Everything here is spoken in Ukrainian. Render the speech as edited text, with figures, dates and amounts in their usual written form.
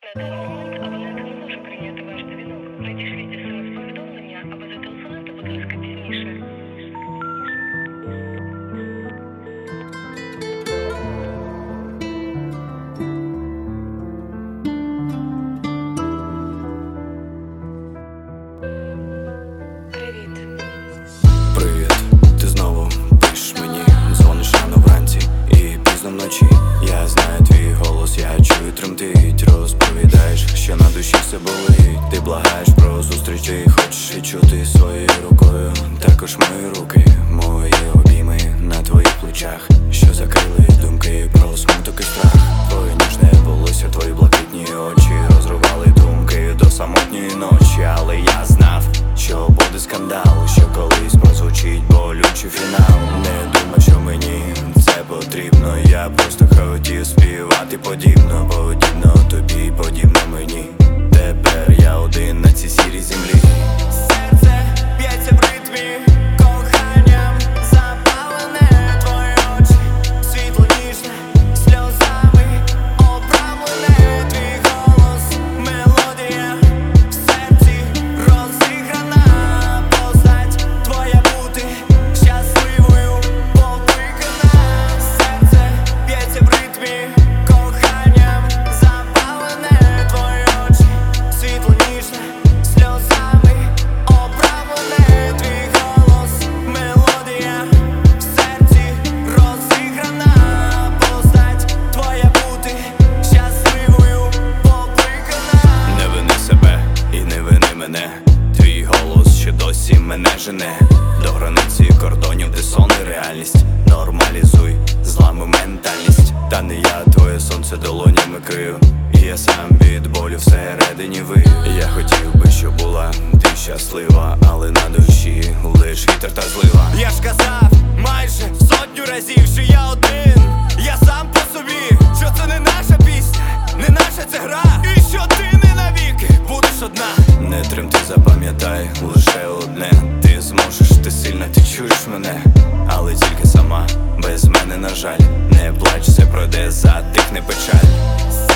На даний момент абонент не може прийняти ваш дзвінок. Надішліть смс-повідомлення або зателефонуйте, будь ласка, пізніше. Привіт. Привіт, ти знову пишеш мені, дзвониш рано вранці і пізно вночі. Я знаю твій голос, я чую тремтить. Розповідаєш, що на душі все болить. Ти благаєш про зустріч, ти хочеш відчути своєю рукою. Також мої руки, мої обійми на твоїх плечах, що закрили думки про смуток і страх. Твоє ніжне волосся, твої блакитні очі розривали думки до самотньої ночі. Але я знав, що буде скандал, що колись прозвучить болючий фінал. Не думав, що мені це потрібно. Я просто хотів співати подібно, подібно тобі, подібно мені. Тепер я один на цій сірій землі. Серце б'ється в ритмі коханням, запалене твої очі, світло ніжне, сльозами оправлене. Твій голос, мелодія, в серці розіграна постать твоя бути щасливою покликана. Серце б'ється в ритмі коханням, запалене твої очі, світло ніжне, сльозами оправлене. Твій голос, мелодія, в серці розіграна постать твоя бути щасливою покликана. Не вини себе і не вини мене. Твій голос ще досі мене жене до границі кордонів, де сон і реальність. Нормалізуй, зламуй ментальність. Та не я твоє сонце долонями крию, і я сам від болю всередині вию. Я хотів би, щоб була ти щаслива, але на душі лиш вітер та злива. Я ж казав майже сотню разів, що я один, я сам по собі, що це не наша пісня, не наша ця гра, і що ти не навіки будеш одна. Не тремти, запам'ятай лише одне. Ти зможеш, ти сильна, ти чуєш мене, але тільки сама, без мене, на жаль. Не плач, все пройде, затихне печаль.